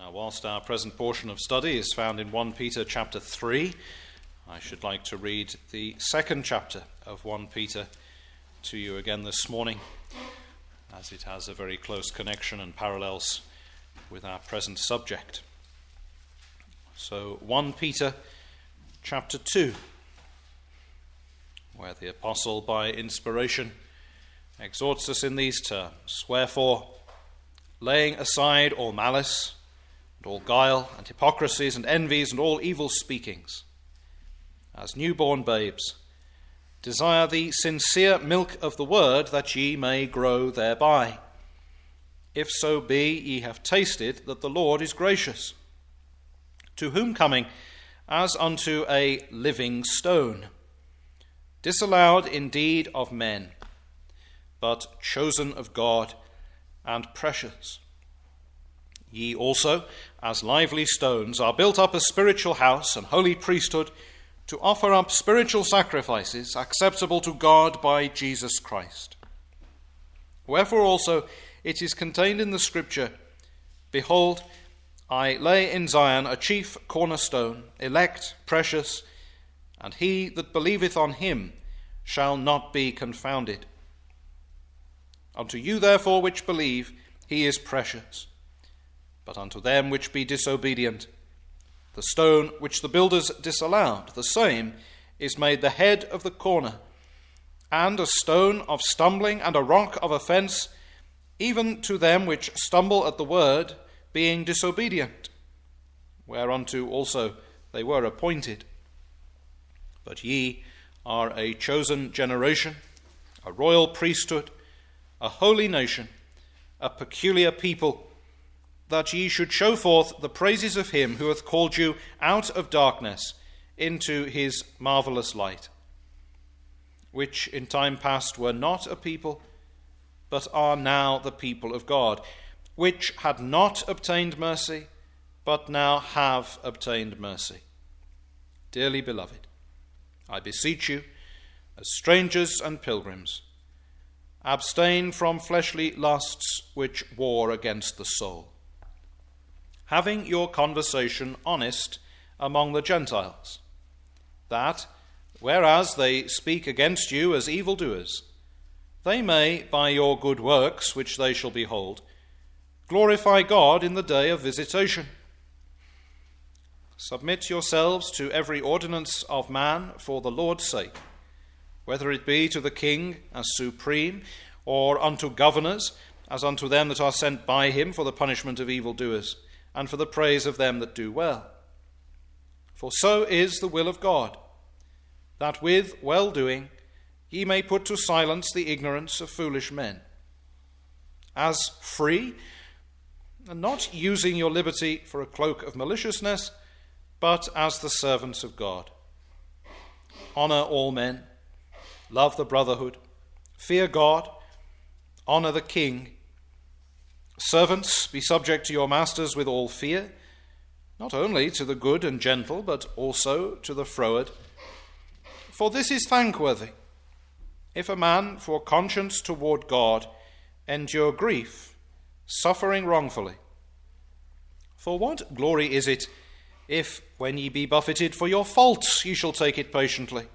Whilst our present portion of study is found in 1 Peter chapter 3, I should like to read the second chapter of 1 Peter to you again this morning, as it has a very close connection and parallels with our present subject. So 1 Peter chapter 2, where the apostle by inspiration exhorts us in these terms: "Wherefore, laying aside all malice, and all guile, and hypocrisies, and envies, and all evil speakings, as newborn babes, desire the sincere milk of the word, that ye may grow thereby. If so be ye have tasted that the Lord is gracious, to whom coming as unto a living stone, disallowed indeed of men, but chosen of God and precious. Ye also, as lively stones, are built up a spiritual house and holy priesthood, to offer up spiritual sacrifices acceptable to God by Jesus Christ. Wherefore also it is contained in the Scripture, Behold, I lay in Zion a chief cornerstone, elect, precious, and he that believeth on him shall not be confounded. Unto you therefore which believe, he is precious. But unto them which be disobedient, the stone which the builders disallowed, the same is made the head of the corner, and a stone of stumbling and a rock of offence, even to them which stumble at the word, being disobedient, whereunto also they were appointed. But ye are a chosen generation, a royal priesthood, a holy nation, a peculiar people, that ye should show forth the praises of him who hath called you out of darkness into his marvellous light, which in time past were not a people, but are now the people of God, which had not obtained mercy, but now have obtained mercy. Dearly beloved, I beseech you, as strangers and pilgrims, abstain from fleshly lusts which war against the soul, having your conversation honest among the Gentiles, that, whereas they speak against you as evildoers, they may, by your good works which they shall behold, glorify God in the day of visitation. Submit yourselves to every ordinance of man for the Lord's sake, whether it be to the king as supreme, or unto governors, as unto them that are sent by him for the punishment of evildoers, and for the praise of them that do well. For so is the will of God, that with well-doing ye may put to silence the ignorance of foolish men, as free, and not using your liberty for a cloak of maliciousness, but as the servants of God. Honor all men, love the brotherhood, fear God, honor the king. Servants, be subject to your masters with all fear, not only to the good and gentle, but also to the froward. For this is thankworthy, if a man for conscience toward God endure grief, suffering wrongfully. For what glory is it, if, when ye be buffeted for your faults, ye shall take it patiently?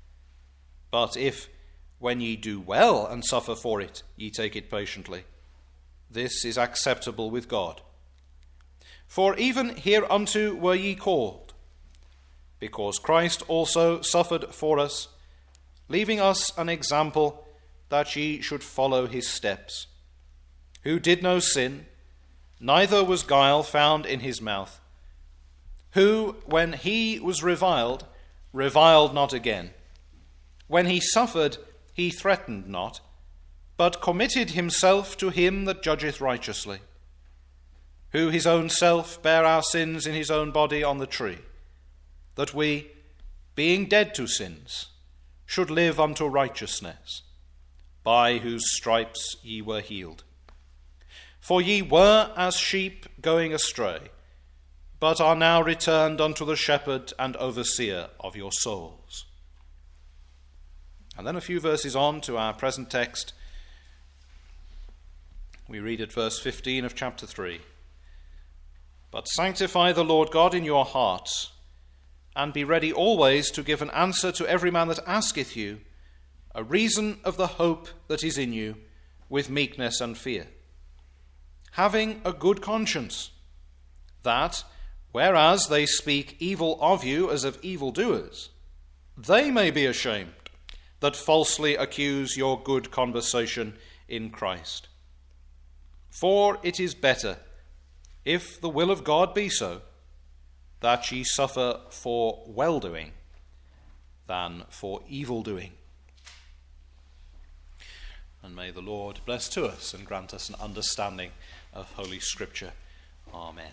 But if, when ye do well and suffer for it, ye take it patiently, this is acceptable with God. For even hereunto were ye called, because Christ also suffered for us, leaving us an example that ye should follow his steps, who did no sin, neither was guile found in his mouth, who, when he was reviled, reviled not again. When he suffered, he threatened not, but committed himself to him that judgeth righteously, who his own self bare our sins in his own body on the tree, that we, being dead to sins, should live unto righteousness, by whose stripes ye were healed. For ye were as sheep going astray, but are now returned unto the shepherd and overseer of your souls." And then a few verses on to our present text, we read at verse 15 of chapter 3. But sanctify the Lord God in your hearts, and be ready always to give an answer to every man that asketh you a reason of the hope that is in you, with meekness and fear, having a good conscience, that, whereas they speak evil of you as of evildoers, they may be ashamed that falsely accuse your good conversation in Christ. For it is better, if the will of God be so, that ye suffer for well-doing than for evil-doing. And may the Lord bless to us and grant us an understanding of Holy Scripture. Amen.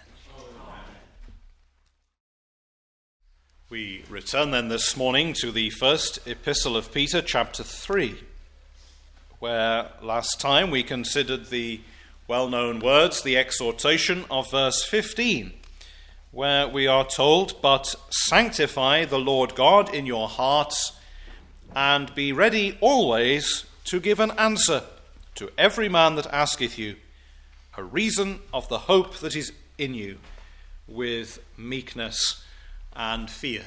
We return then this morning to the first epistle of Peter, chapter 3, where last time we considered the well-known words, the exhortation of verse 15, where we are told, "But sanctify the Lord God in your hearts, and be ready always to give an answer to every man that asketh you a reason of the hope that is in you, with meekness and fear."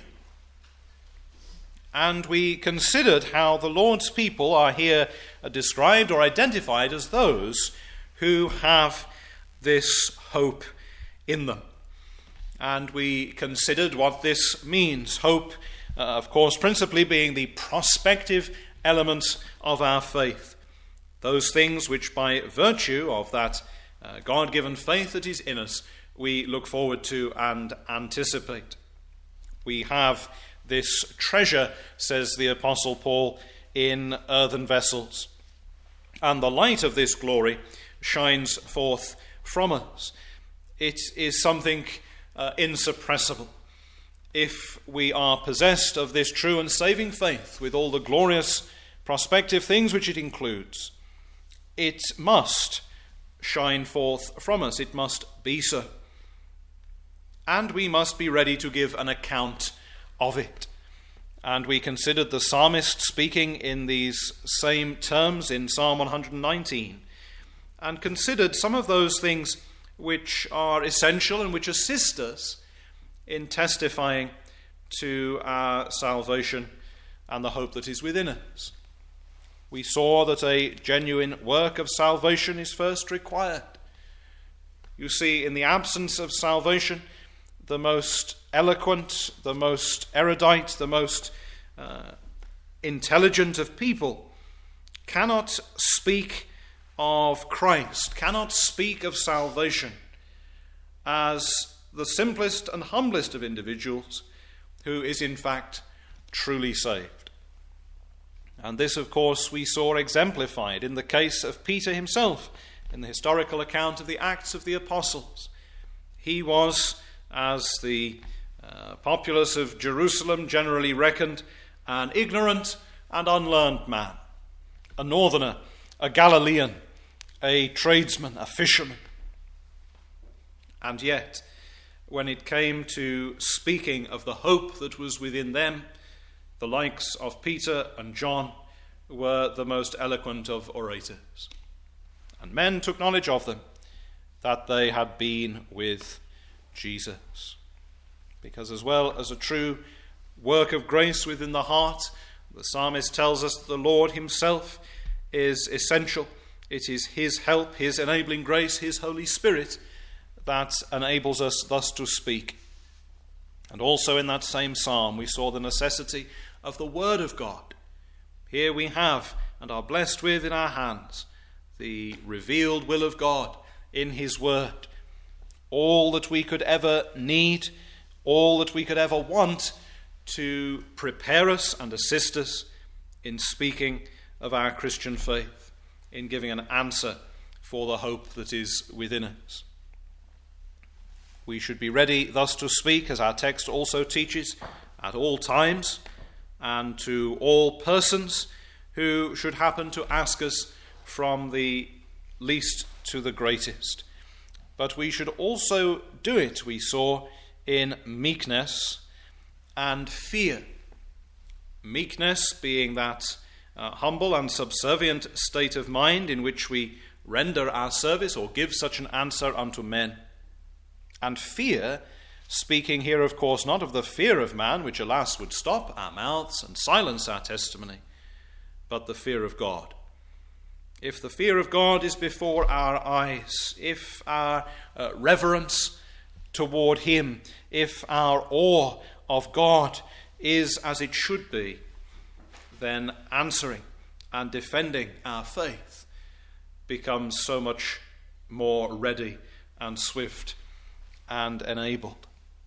And we considered how the Lord's people are here described or identified as those who have this hope in them. And we considered what this means. Hope, of course, principally being the prospective element of our faith. Those things which by virtue of that God-given faith that is in us, we look forward to and anticipate. We have this treasure, says the Apostle Paul, in earthen vessels. And the light of this glory shines forth from us. It is something insuppressible. If we are possessed of this true and saving faith with all the glorious prospective things which it includes, it must shine forth from us. It must be so. And we must be ready to give an account of it. And we considered the psalmist speaking in these same terms in Psalm 119, and considered some of those things which are essential and which assist us in testifying to our salvation and the hope that is within us. We saw that a genuine work of salvation is first required. You see, in the absence of salvation, the most eloquent, the most erudite, the most intelligent of people cannot speak of Christ, cannot speak of salvation as the simplest and humblest of individuals who is in fact truly saved. And this, of course, we saw exemplified in the case of Peter himself in the historical account of the Acts of the Apostles. He was, as the populace of Jerusalem generally reckoned, an ignorant and unlearned man, a northerner, a Galilean, a tradesman, a fisherman. And yet, when it came to speaking of the hope that was within them, the likes of Peter and John were the most eloquent of orators. And men took knowledge of them, that they had been with Jesus. Because as well as a true work of grace within the heart, the psalmist tells us that the Lord himself is essential. It is his help, his enabling grace, his Holy Spirit that enables us thus to speak. And also in that same psalm we saw the necessity of the Word of God. Here we have and are blessed with in our hands the revealed will of God in his Word. All that we could ever need, all that we could ever want to prepare us and assist us in speaking of our Christian faith, in giving an answer for the hope that is within us. We should be ready thus to speak, as our text also teaches, at all times and to all persons who should happen to ask us, from the least to the greatest. But we should also do it, we saw, in meekness and fear. Meekness being that humble and subservient state of mind in which we render our service or give such an answer unto men. And fear, speaking here, of course, not of the fear of man, which, alas, would stop our mouths and silence our testimony, but the fear of God. If the fear of God is before our eyes, if our reverence toward him, if our awe of God is as it should be, then answering and defending our faith becomes so much more ready and swift and enabled.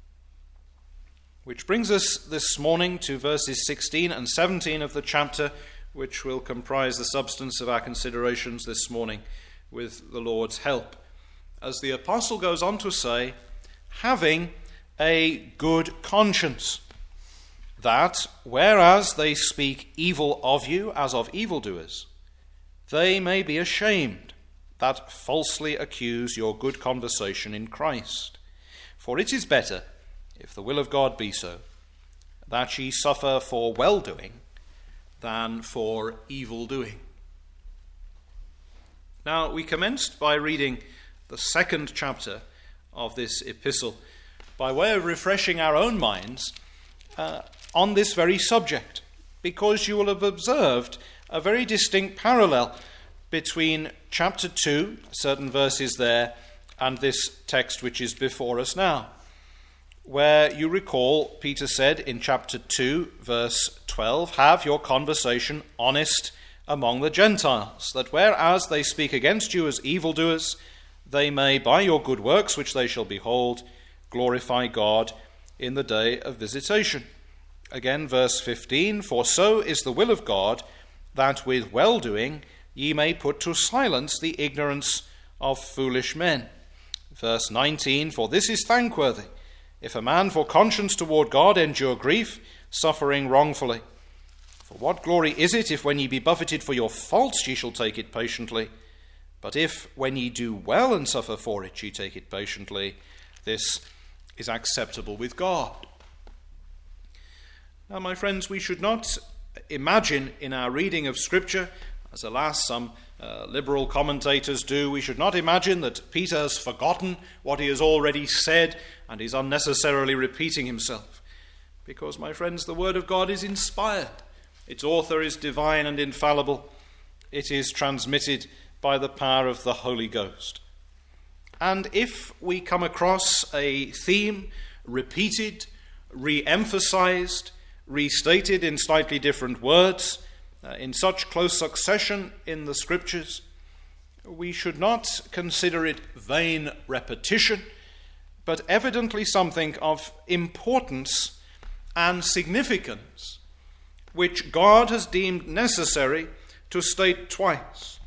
Which brings us this morning to verses 16 and 17 of the chapter, which will comprise the substance of our considerations this morning with the Lord's help. As the apostle goes on to say, having a good conscience, that, whereas they speak evil of you as of evildoers, they may be ashamed that falsely accuse your good conversation in Christ. For it is better, if the will of God be so, that ye suffer for well-doing than for evil-doing. Now, we commenced by reading the second chapter of this epistle by way of refreshing our own minds on this very subject, because you will have observed a very distinct parallel between chapter 2, certain verses there, and this text which is before us now, where you recall Peter said in chapter 2, verse 12, have your conversation honest among the Gentiles, that whereas they speak against you as evildoers, they may, by your good works which they shall behold, glorify God in the day of visitation. Again, verse 15, for so is the will of God, that with well-doing ye may put to silence the ignorance of foolish men. Verse 19, for this is thankworthy, if a man for conscience toward God endure grief, suffering wrongfully. For what glory is it, if when ye be buffeted for your faults ye shall take it patiently? But if when ye do well and suffer for it ye take it patiently, this is acceptable with God. Now, my friends, we should not imagine in our reading of Scripture, as alas some liberal commentators do, we should not imagine that Peter has forgotten what he has already said and is unnecessarily repeating himself. Because, my friends, the Word of God is inspired. Its author is divine and infallible. It is transmitted by the power of the Holy Ghost. And if we come across a theme repeated, re-emphasized, restated in slightly different words, in such close succession in the Scriptures, we should not consider it vain repetition, but evidently something of importance and significance, which God has deemed necessary to state twice.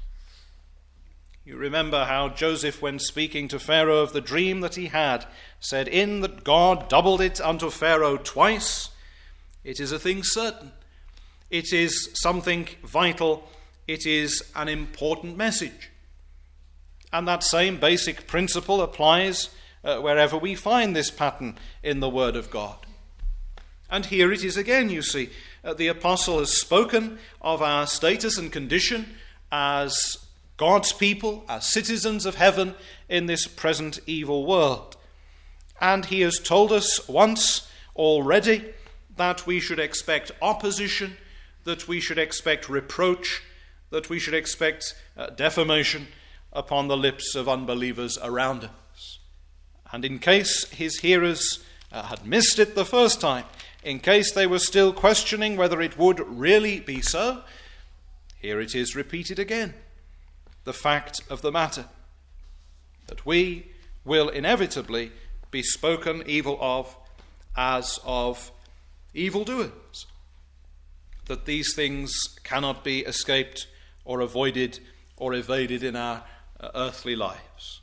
You remember how Joseph, when speaking to Pharaoh of the dream that he had, said, in that God doubled it unto Pharaoh twice, it is a thing certain. It is something vital. It is an important message. And that same basic principle applies wherever we find this pattern in the Word of God. And here it is again, you see. The apostle has spoken of our status and condition as God's people, as citizens of heaven in this present evil world. And he has told us once already that we should expect opposition, that we should expect reproach, that we should expect defamation upon the lips of unbelievers around us. And in case his hearers had missed it the first time, in case they were still questioning whether it would really be so, here it is repeated again. The fact of the matter, that we will inevitably be spoken evil of as of evildoers, that these things cannot be escaped or avoided or evaded in our earthly lives.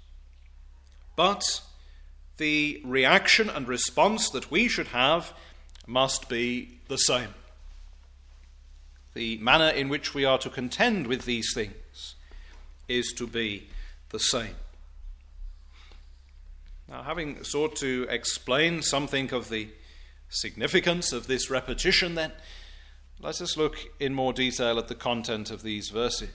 But the reaction and response that we should have must be the same. The manner in which we are to contend with these things is to be the same. Now, having sought to explain something of the significance of this repetition, then, let us look in more detail at the content of these verses.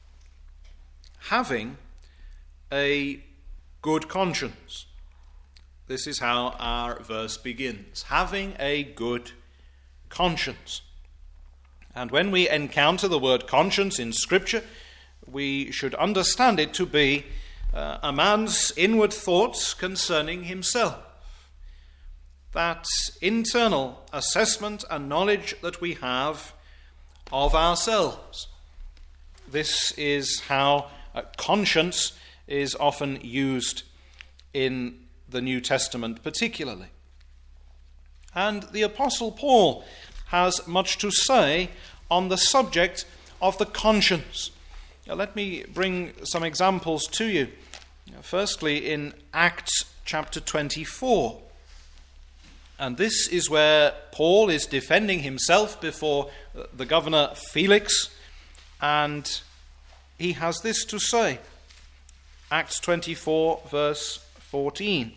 Having a good conscience. This is how our verse begins: having a good conscience. And when we encounter the word conscience in Scripture, we should understand it to be a man's inward thoughts concerning himself. That internal assessment and knowledge that we have of ourselves. This is how conscience is often used in the New Testament particularly. And the Apostle Paul has much to say on the subject of the conscience. Now, let me bring some examples to you. Firstly, in Acts chapter 24. And this is where Paul is defending himself before the governor Felix, and he has this to say. Acts 24, verse 14.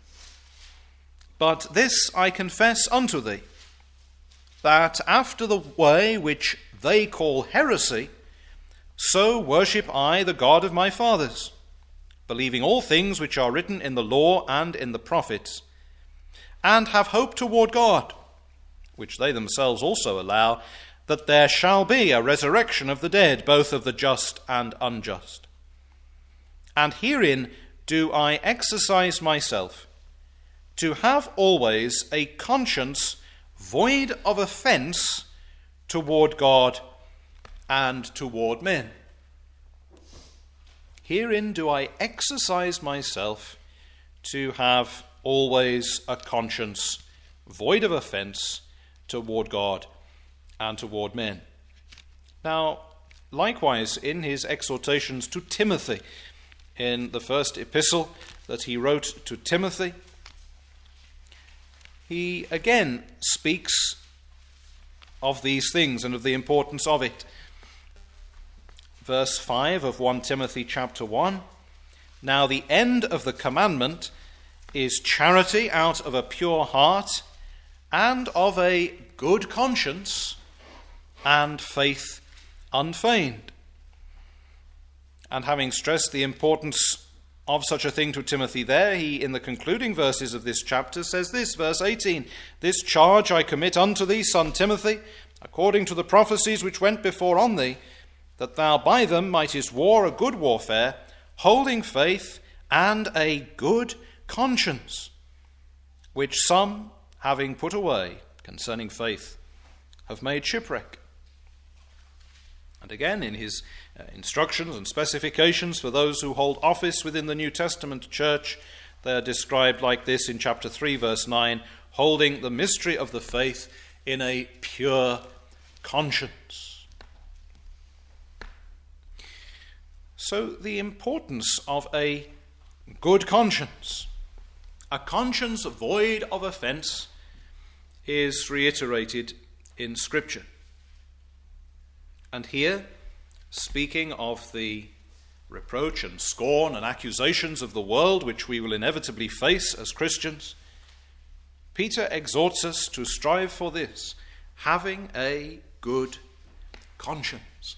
But this I confess unto thee, that after the way which they call heresy, so worship I the God of my fathers, believing all things which are written in the law and in the prophets, and have hope toward God, which they themselves also allow, that there shall be a resurrection of the dead, both of the just and unjust. And herein do I exercise myself, to have always a conscience void of offense toward God and toward men. Herein do I exercise myself to have always a conscience void of offense toward God and toward men. Now, likewise, in his exhortations to Timothy, in the first epistle that he wrote to Timothy, he again speaks of these things and of the importance of it. Verse 5 of 1 Timothy chapter 1, now the end of the commandment is charity out of a pure heart and of a good conscience and faith unfeigned. And having stressed the importance of such a thing to Timothy there, he, in the concluding verses of this chapter, says this, verse 18, this charge I commit unto thee, son Timothy, according to the prophecies which went before on thee, that thou by them mightest war a good warfare, holding faith and a good conscience, which some, having put away concerning faith, have made shipwreck. And again, in his instructions and specifications for those who hold office within the New Testament church, they are described like this in chapter 3, verse 9, holding the mystery of the faith in a pure conscience. So the importance of a good conscience, a conscience void of offense, is reiterated in Scripture. And here, speaking of the reproach and scorn and accusations of the world which we will inevitably face as Christians, Peter exhorts us to strive for this, having a good conscience.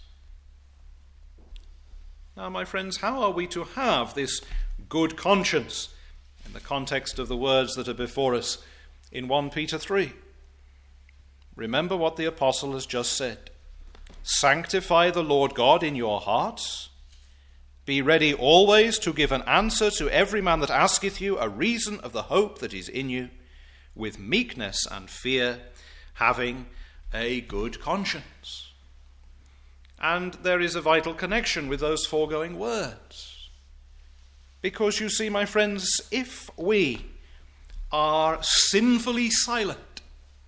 Now, my friends, how are we to have this good conscience in the context of the words that are before us in 1 Peter 3? Remember what the apostle has just said. Sanctify the Lord God in your hearts. Be ready always to give an answer to every man that asketh you a reason of the hope that is in you, with meekness and fear, having a good conscience. And there is a vital connection with those foregoing words. Because you see, my friends, if we are sinfully silent,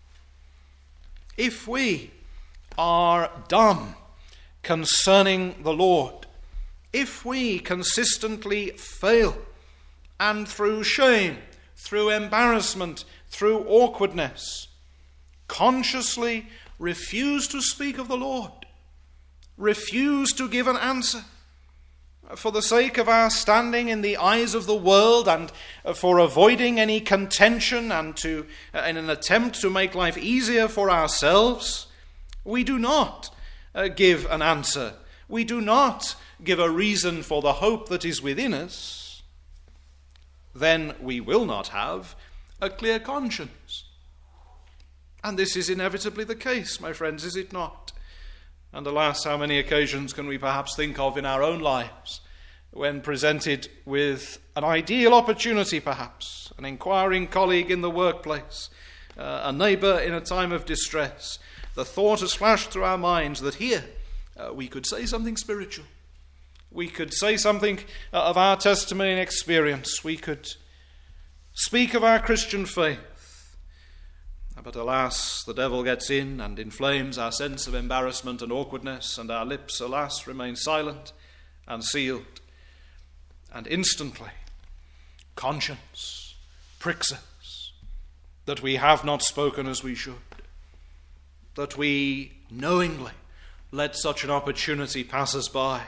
if we are dumb concerning the Lord, if we consistently fail and through shame, through embarrassment, through awkwardness, consciously refuse to speak of the Lord, refuse to give an answer, for the sake of our standing in the eyes of the world and for avoiding any contention and in an attempt to make life easier for ourselves, we do not give an answer. We do not give a reason for the hope that is within us. then we will not have a clear conscience. And this is inevitably the case, my friends, is it not? And alas, how many occasions can we perhaps think of in our own lives when presented with an ideal opportunity, perhaps, an inquiring colleague in the workplace, a neighbour in a time of distress, the thought has flashed through our minds that here we could say something spiritual. We could say something of our testimony and experience. We could speak of our Christian faith. But alas, the devil gets in and inflames our sense of embarrassment and awkwardness, and our lips, alas, remain silent and sealed. And instantly, conscience pricks us that we have not spoken as we should, that we knowingly let such an opportunity pass us by.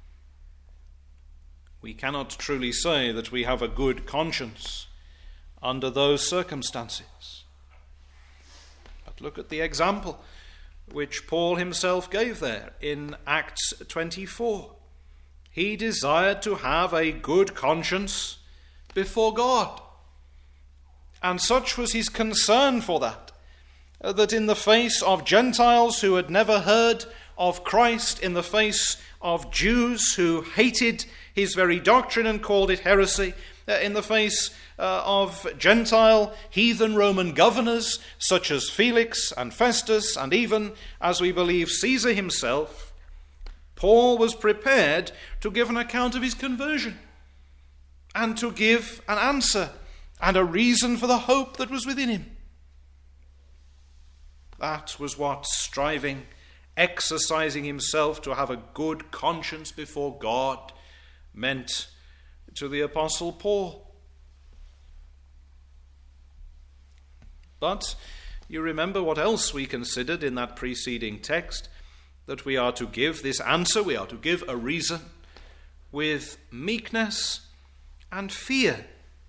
We cannot truly say that we have a good conscience under those circumstances. But look at the example which Paul himself gave there in Acts 24. He desired to have a good conscience before God. And such was his concern for that in the face of Gentiles who had never heard of Christ, in the face of Jews who hated his very doctrine and called it heresy, in the face of Gentile heathen Roman governors such as Felix and Festus, and even, as we believe, Caesar himself, Paul was prepared to give an account of his conversion and to give an answer and a reason for the hope that was within him. That was what striving, exercising himself to have a good conscience before God meant to the Apostle Paul. But you remember what else we considered in that preceding text, that we are to give this answer, we are to give a reason with meekness and fear.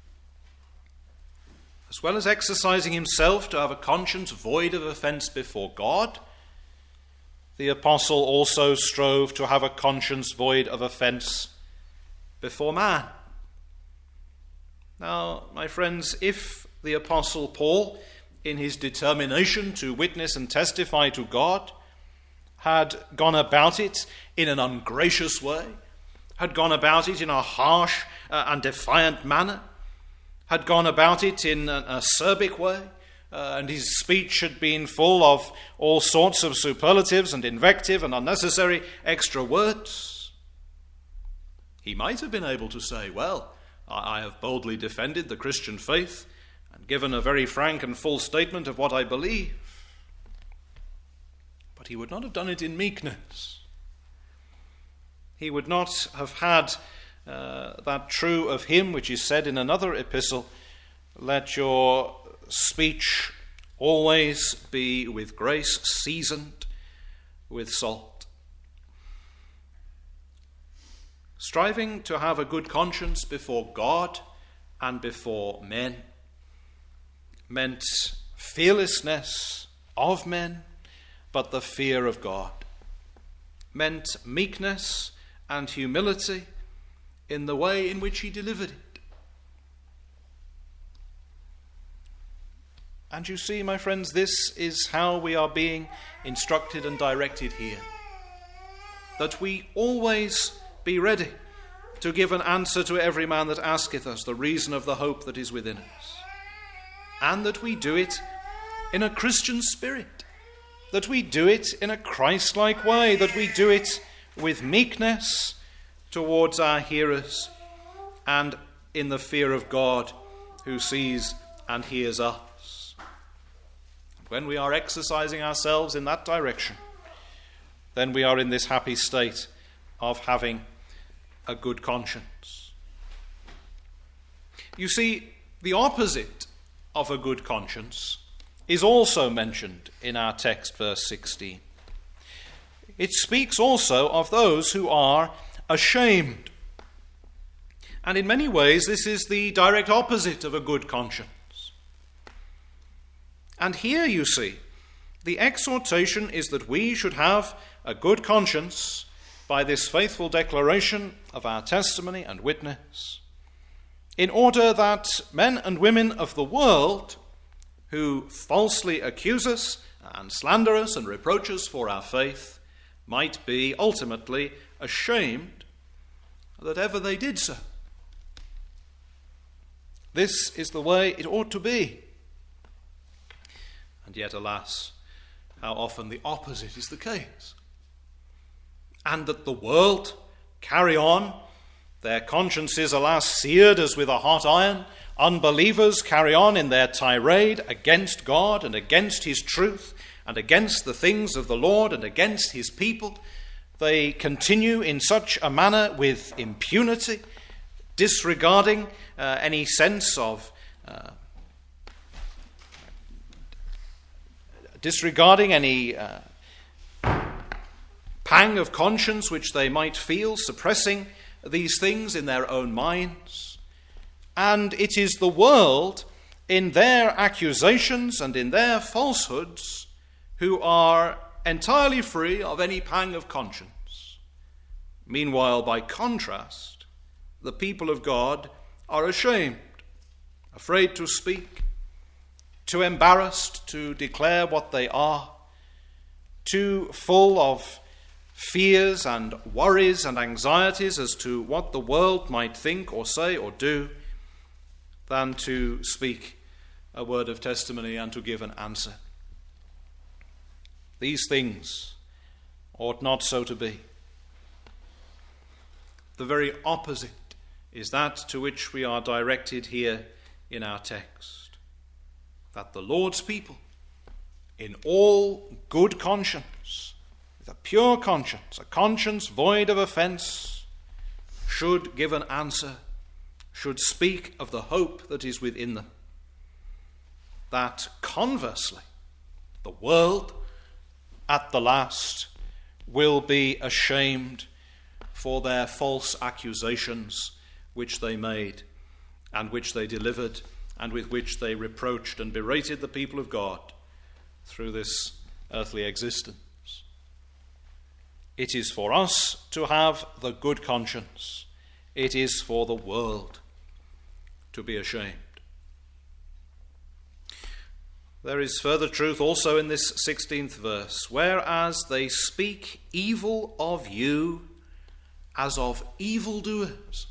As well as exercising himself to have a conscience void of offence before God, the apostle also strove to have a conscience void of offence before man. Now, my friends, if the apostle Paul, in his determination to witness and testify to God, had gone about it in an ungracious way, had gone about it in a harsh and defiant manner, had gone about it in an acerbic way, and his speech had been full of all sorts of superlatives and invective and unnecessary extra words, he might have been able to say, well, I have boldly defended the Christian faith and given a very frank and full statement of what I believe. But he would not have done it in meekness. He would not have had that true of him which is said in another epistle, let your speech always be with grace, seasoned with salt. Striving to have a good conscience before God and before men meant fearlessness of men, but the fear of God. Meant meekness and humility in the way in which he delivered it. And you see, my friends, this is how we are being instructed and directed here. That we always be ready to give an answer to every man that asketh us the reason of the hope that is within us. And that we do it in a Christian spirit. That we do it in a Christ-like way. That we do it with meekness towards our hearers and in the fear of God who sees and hears us. When we are exercising ourselves in that direction, then we are in this happy state of having a good conscience. You see, the opposite of a good conscience is also mentioned in our text, verse 16. It speaks also of those who are ashamed. And in many ways, this is the direct opposite of a good conscience. And here you see, the exhortation is that we should have a good conscience by this faithful declaration of our testimony and witness, in order that men and women of the world who falsely accuse us and slander us and reproach us for our faith might be ultimately ashamed that ever they did so. This is the way it ought to be. And yet, alas, how often the opposite is the case. And that the world carry on, their consciences, alas, seared as with a hot iron. Unbelievers carry on in their tirade against God and against his truth and against the things of the Lord and against his people. They continue in such a manner with impunity, disregarding any sense of disregarding any pang of conscience which they might feel, suppressing these things in their own minds. And it is the world, in their accusations and in their falsehoods, who are entirely free of any pang of conscience. Meanwhile, by contrast, the people of God are ashamed, afraid to speak, too embarrassed to declare what they are, too full of fears and worries and anxieties as to what the world might think or say or do, than to speak a word of testimony and to give an answer. These things ought not so to be. The very opposite is that to which we are directed here in our text. That the Lord's people, in all good conscience, with a pure conscience, a conscience void of offence, should give an answer, should speak of the hope that is within them. That conversely, the world at the last will be ashamed for their false accusations which they made and which they delivered and with which they reproached and berated the people of God through this earthly existence. It is for us to have the good conscience. It is for the world to be ashamed. There is further truth also in this 16th verse. Whereas they speak evil of you as of evildoers.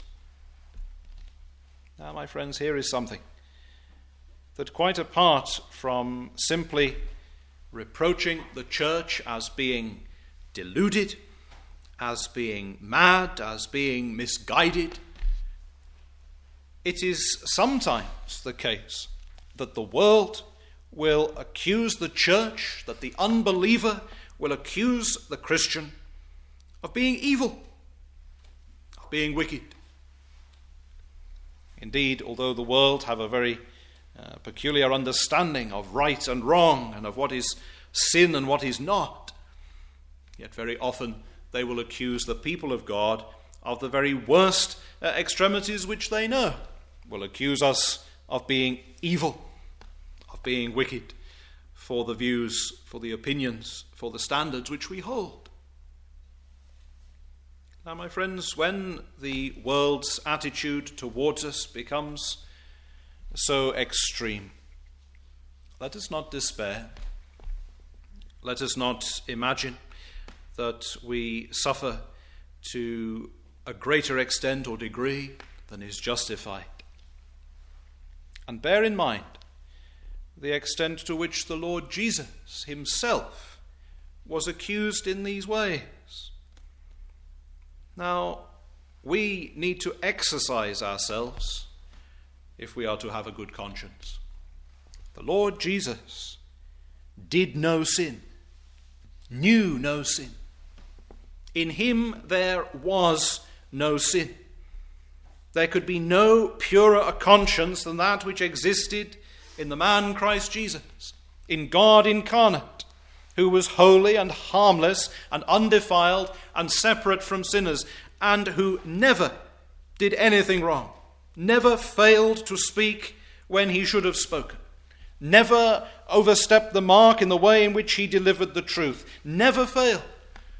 Now, my friends, here is something that, quite apart from simply reproaching the church as being deluded, as being mad, as being misguided, it is sometimes the case that the world will accuse the church, that the unbeliever will accuse the Christian of being evil, of being wicked. Indeed, although the world have a very peculiar understanding of right and wrong and of what is sin and what is not, yet very often they will accuse the people of God of the very worst extremities which they know, will accuse us of being evil, of being wicked, for the views, for the opinions, for the standards which we hold. Now, my friends, when the world's attitude towards us becomes so extreme, let us not despair. Let us not imagine that we suffer to a greater extent or degree than is justified. And bear in mind the extent to which the Lord Jesus himself was accused in these ways. Now, we need to exercise ourselves if we are to have a good conscience. The Lord Jesus did no sin, knew no sin. In him there was no sin. There could be no purer a conscience than that which existed in the man Christ Jesus, in God incarnate, who was holy and harmless and undefiled and separate from sinners, and who never did anything wrong, never failed to speak when he should have spoken, never overstepped the mark in the way in which he delivered the truth, never failed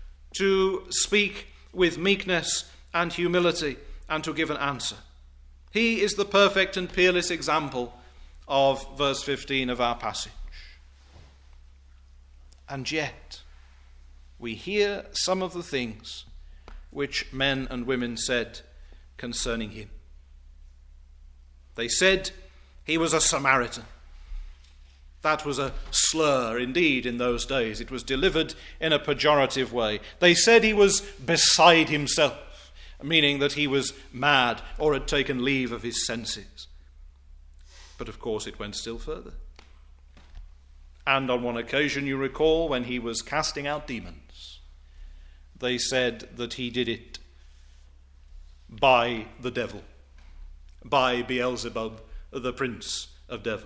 to speak with meekness and humility and to give an answer. He is the perfect and peerless example of verse 15 of our passage. And yet, we hear some of the things which men and women said concerning him. They said he was a Samaritan. That was a slur indeed in those days. It was delivered in a pejorative way. They said he was beside himself, meaning that he was mad or had taken leave of his senses. But of course it went still further. And on one occasion, you recall, when he was casting out demons, they said that he did it by the devil, by Beelzebub, the prince of devils.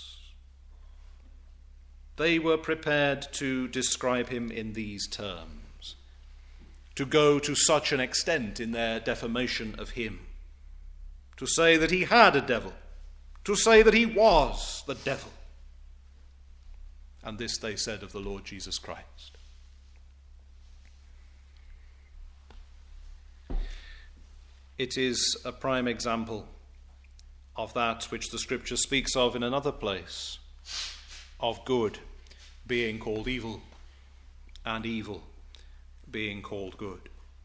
They were prepared to describe him in these terms, to go to such an extent in their defamation of him, to say that he had a devil, to say that he was the devil. And this they said of the Lord Jesus Christ. It is a prime example of that which the Scripture speaks of in another place, of good being called evil and evil being called good.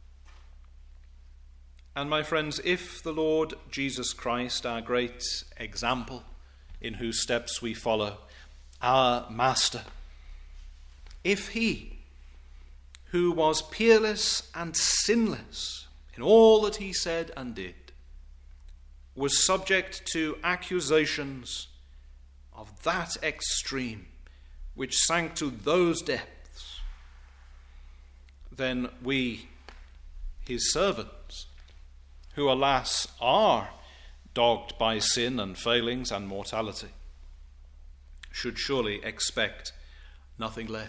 And my friends, if the Lord Jesus Christ, our great example, in whose steps we follow, our Master, if he, who was peerless and sinless in all that he said and did, was subject to accusations of that extreme, which sank to those depths, then we, his servants, who alas are dogged by sin and failings and mortality, should surely expect nothing less.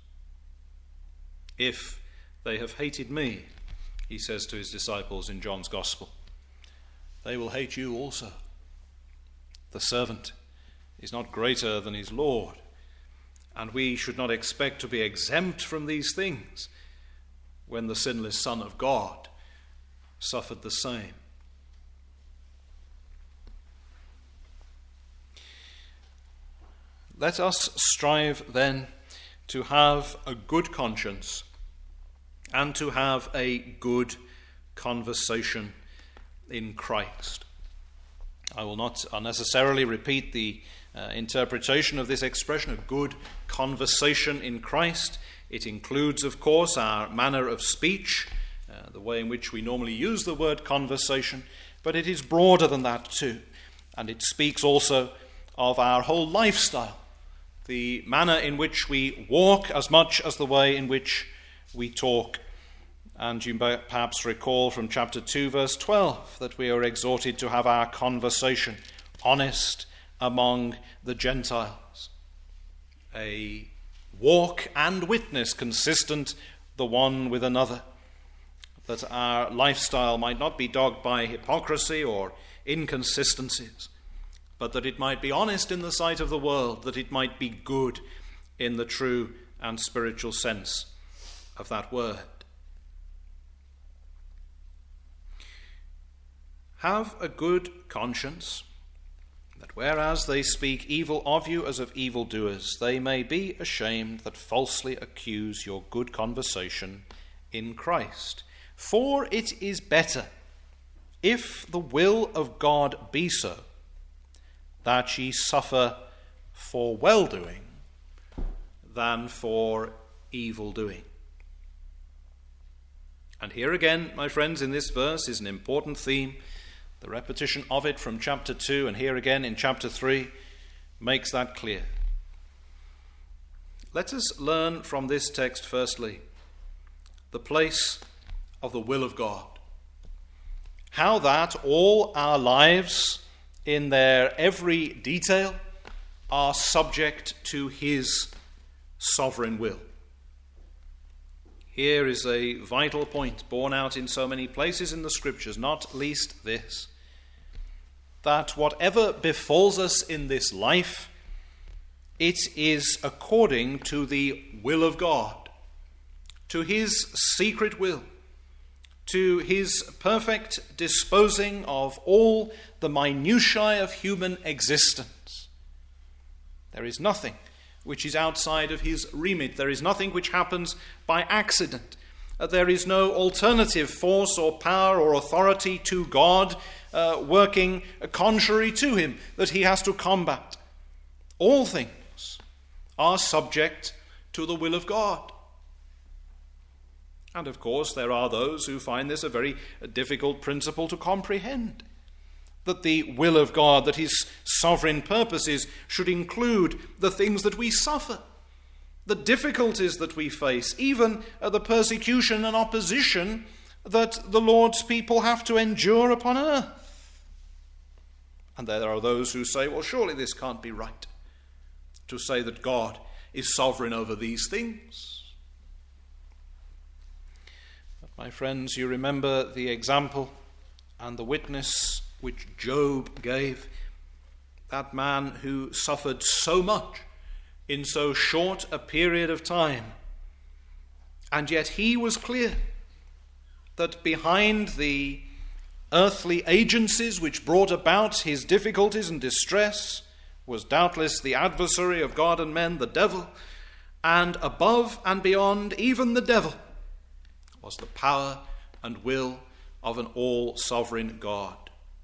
If they have hated me, he says to his disciples in John's Gospel, they will hate you also. The servant is not greater than his Lord, and we should not expect to be exempt from these things when the sinless Son of God suffered the same. Let us strive then to have a good conscience and to have a good conversation in Christ. I will not unnecessarily repeat the interpretation of this expression, a good conversation in Christ. It includes, of course, our manner of speech, the way in which we normally use the word conversation, but it is broader than that too. And it speaks also of our whole lifestyle, the manner in which we walk as much as the way in which we talk. And you may perhaps recall from chapter 2, verse 12, that we are exhorted to have our conversation honest among the Gentiles. A walk and witness consistent the one with another, that our lifestyle might not be dogged by hypocrisy or inconsistencies, but that it might be honest in the sight of the world, that it might be good in the true and spiritual sense of that word. Have a good conscience, that whereas they speak evil of you as of evildoers, they may be ashamed that falsely accuse your good conversation in Christ. For it is better, if the will of God be so, that ye suffer for well-doing than for evil-doing. And here again, my friends, in this verse is an important theme. The repetition of it from chapter 2 and here again in chapter 3 makes that clear. Let us learn from this text, firstly, the place of the will of God. How that all our lives, in their every detail, are subject to his sovereign will. Here is a vital point borne out in so many places in the Scriptures, not least this, that whatever befalls us in this life, it is according to the will of God, to his secret will, to his perfect disposing of all the minutiae of human existence. There is nothing which is outside of his remit. There is nothing which happens by accident. There is no alternative force or power or authority to God working contrary to him that he has to combat. All things are subject to the will of God. And of course, there are those who find this a very difficult principle to comprehend, that the will of God, that his sovereign purposes should include the things that we suffer, the difficulties that we face, even the persecution and opposition that the Lord's people have to endure upon earth. And there are those who say, well, surely this can't be right, to say that God is sovereign over these things. But my friends, you remember the example and the witness which Job gave, that man who suffered so much in so short a period of time, and yet he was clear that behind the earthly agencies which brought about his difficulties and distress was doubtless the adversary of God and men, the devil, and above and beyond even the devil was the power and will of an all-sovereign God.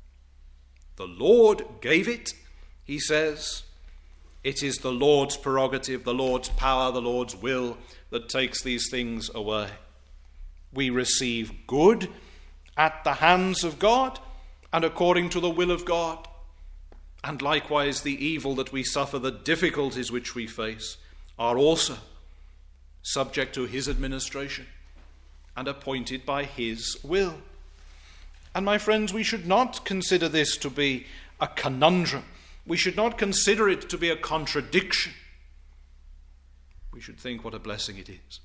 The Lord gave it, he says. It is the Lord's prerogative, the Lord's power, the Lord's will that takes these things away. We receive good at the hands of God and according to the will of God. And likewise the evil that we suffer, the difficulties which we face, are also subject to his administration and appointed by his will. And my friends, we should not consider this to be a conundrum. We should not consider it to be a contradiction. We should think what a blessing it is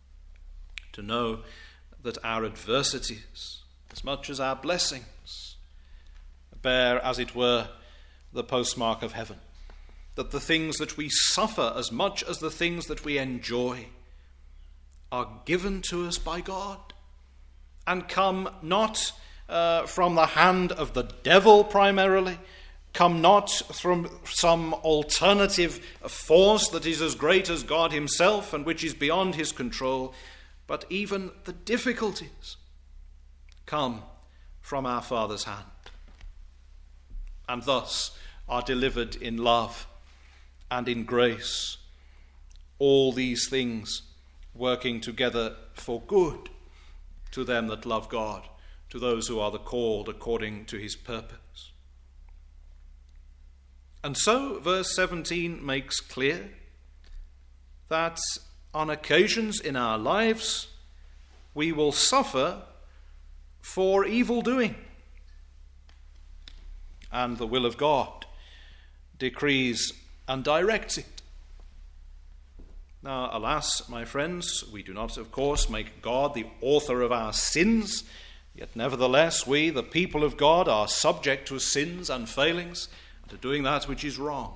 to know that our adversities, as much as our blessings, bear, as it were, the postmark of heaven. That the things that we suffer, as much as the things that we enjoy, are given to us by God and come not from the hand of the devil primarily, come not from some alternative force that is as great as God himself and which is beyond his control, but even the difficulties come from our Father's hand, and thus are delivered in love and in grace, all these things working together for good to them that love God, to those who are the called according to his purpose. And so verse 17 makes clear that on occasions in our lives we will suffer for evil doing, and the will of God decrees and directs it. Now, alas, my friends, we do not, of course, make God the author of our sins, yet nevertheless we, the people of God, are subject to sins and failings, to doing that which is wrong.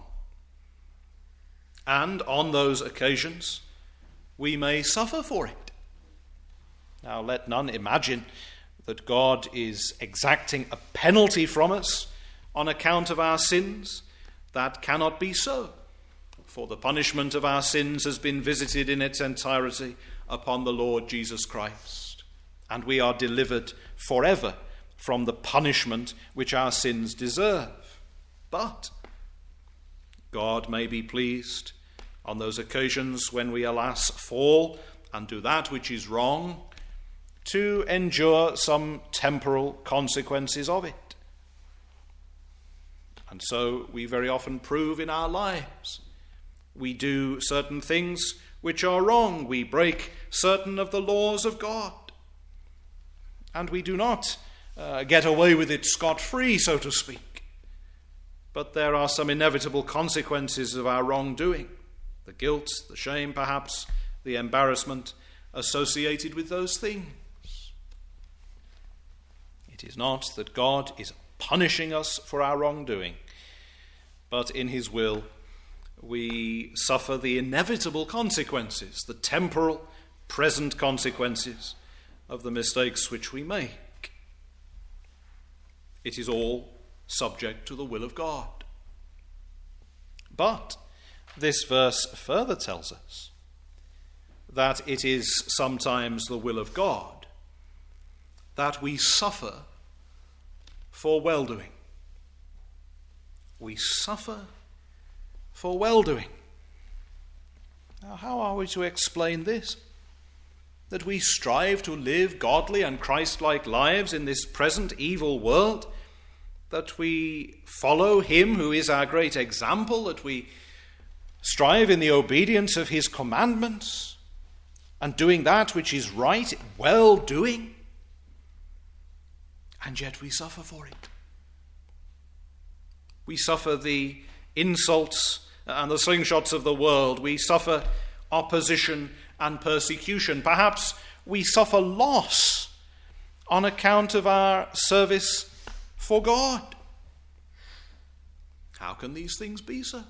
And on those occasions, we may suffer for it. Now, let none imagine that God is exacting a penalty from us on account of our sins. That cannot be so. For the punishment of our sins has been visited in its entirety upon the Lord Jesus Christ, and we are delivered forever from the punishment which our sins deserve. But God may be pleased on those occasions when we, alas, fall and do that which is wrong, to endure some temporal consequences of it. And so we very often prove in our lives. We do certain things which are wrong. We break certain of the laws of God. And we do not get away with it scot-free, so to speak. But there are some inevitable consequences of our wrongdoing. The guilt, the shame perhaps, the embarrassment associated with those things. It is not that God is punishing us for our wrongdoing, but in his will we suffer the inevitable consequences, the temporal, present consequences of the mistakes which we make. It is all subject to the will of God. But this verse further tells us that it is sometimes the will of God that we suffer for well-doing. We suffer for well-doing. Now, how are we to explain this? That we strive to live godly and Christ-like lives in this present evil world, that we follow him who is our great example, that we strive in the obedience of his commandments, and doing that which is right, well-doing, and yet we suffer for it. We suffer the insults and the slingshots of the world. We suffer opposition and persecution. Perhaps we suffer loss on account of our service for God. How can these things be so?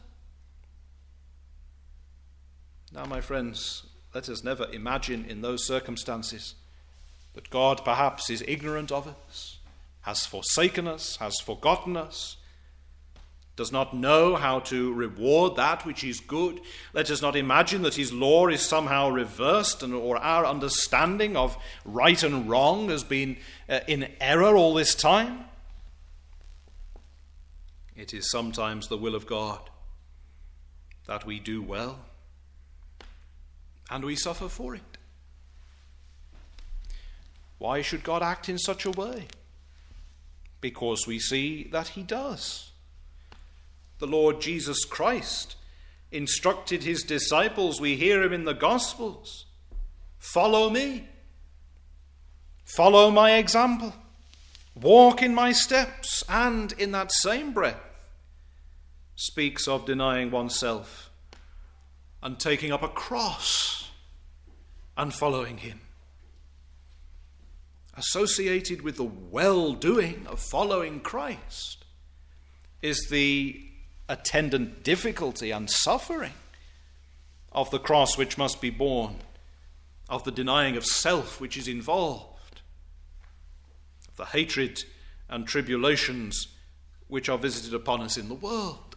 Now, my friends, let us never imagine in those circumstances that God perhaps is ignorant of us, has forsaken us, has forgotten us, does not know how to reward that which is good. Let us not imagine that his law is somehow reversed, or our understanding of right and wrong has been in error all this time. It is sometimes the will of God that we do well, and we suffer for it. Why should God act in such a way? Because we see that he does. The Lord Jesus Christ instructed his disciples, we hear him in the Gospels, follow me, follow my example, walk in my steps, and in that same breath speaks of denying oneself and taking up a cross and following him. Associated with the well-doing of following Christ is the attendant difficulty and suffering of the cross which must be borne, of the denying of self which is involved, of the hatred and tribulations which are visited upon us in the world.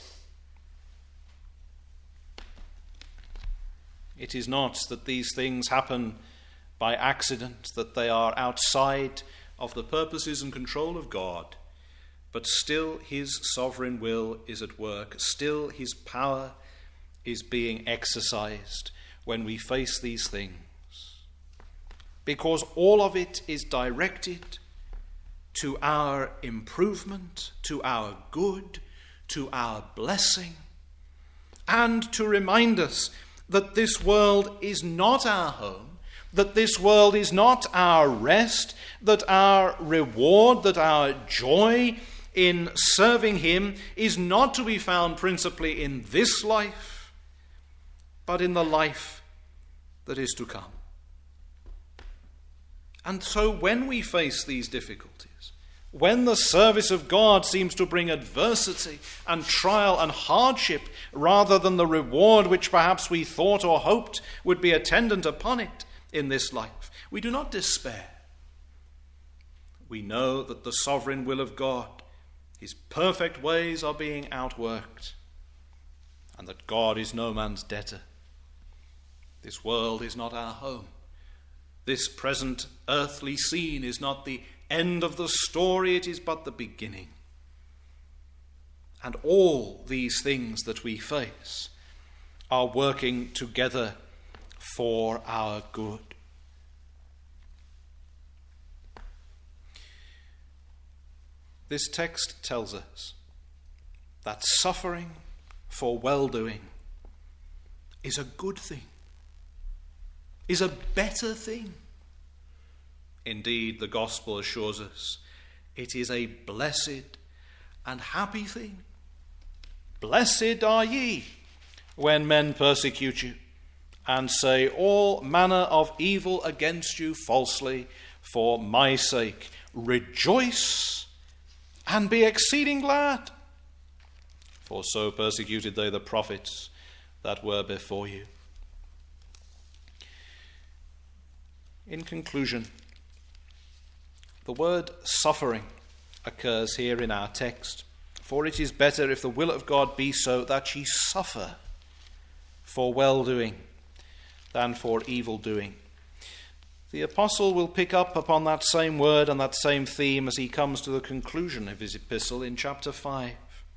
It is not that these things happen by accident, that they are outside of the purposes and control of God, but still his sovereign will is at work. Still his power is being exercised when we face these things. Because all of it is directed to our improvement, to our good, to our blessing, and to remind us that this world is not our home, that this world is not our rest, that our reward, that our joy in serving him is not to be found principally in this life, but in the life that is to come. And so when we face these difficulties, when the service of God seems to bring adversity and trial and hardship rather than the reward which perhaps we thought or hoped would be attendant upon it in this life, we do not despair. We know that the sovereign will of God, his perfect ways are being outworked, and that God is no man's debtor. This world is not our home. This present earthly scene is not the end of the story, it is but the beginning. And all these things that we face are working together for our good. This text tells us that suffering for well-doing is a good thing, is a better thing. Indeed, the gospel assures us it is a blessed and happy thing. Blessed are ye when men persecute you and say all manner of evil against you falsely for my sake. Rejoice and be exceeding glad, for so persecuted they the prophets that were before you. In conclusion, the word suffering occurs here in our text. For it is better, if the will of God be so, that ye suffer for well-doing than for evil-doing. The apostle will pick up upon that same word and that same theme as he comes to the conclusion of his epistle in chapter 5.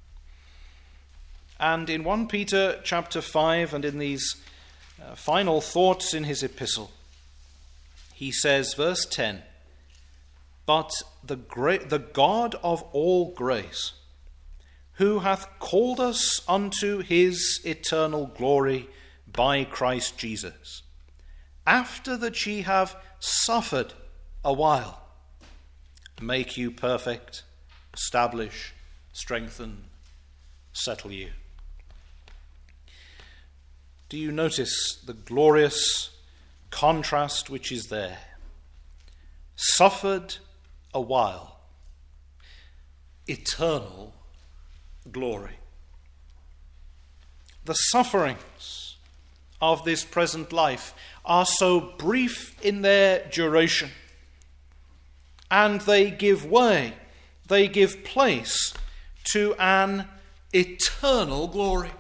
And in 1 Peter chapter 5, and in these final thoughts in his epistle, he says, verse 10, "But the God of all grace, who hath called us unto his eternal glory by Christ Jesus, after that ye have suffered a while, make you perfect, establish, strengthen, settle you." Do you notice the glorious contrast which is there? Suffered a while, eternal glory. The sufferings of this present life are so brief in their duration, and they give way, they give place to an eternal glory.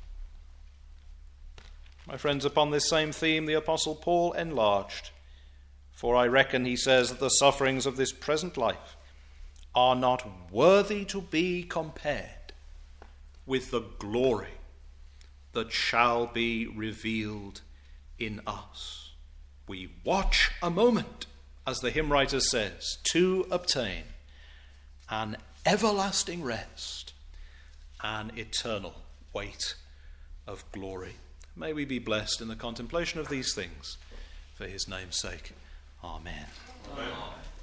My friends, upon this same theme the Apostle Paul enlarged. For I reckon, he says, that the sufferings of this present life are not worthy to be compared with the glory that shall be revealed in us. We watch a moment, as the hymn writer says, to obtain an everlasting rest, an eternal weight of glory. May we be blessed in the contemplation of these things for his name's sake. Amen. Amen.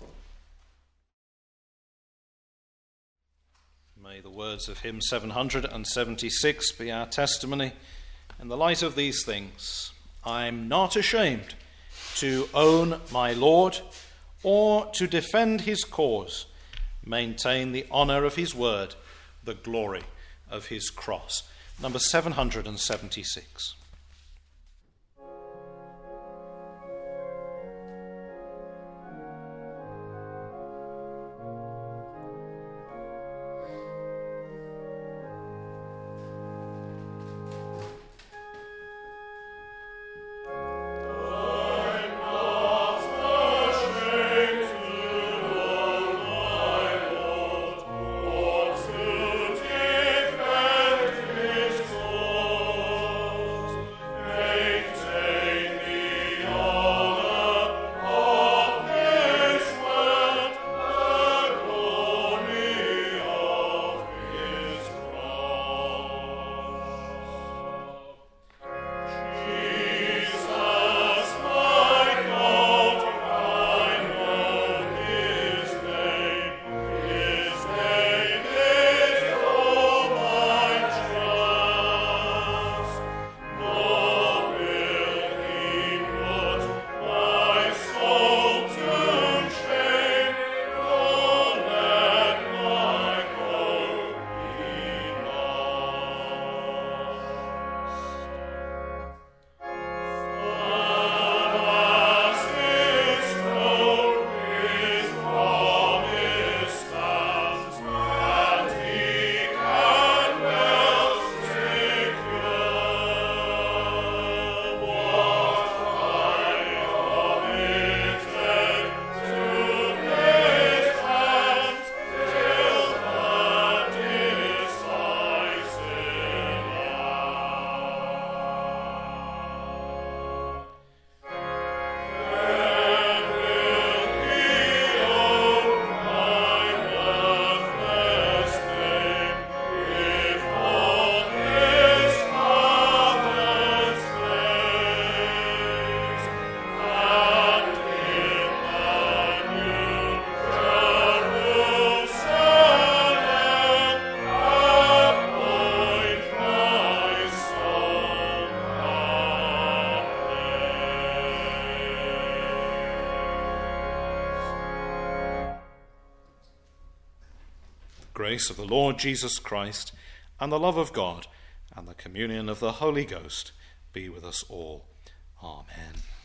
May the words of hymn 776 be our testimony in the light of these things. I'm not ashamed to own my Lord, or to defend his cause, maintain the honour of his word, the glory of his cross. Number 776. Grace of the Lord Jesus Christ, and the love of God, and the communion of the Holy Ghost be with us all. Amen.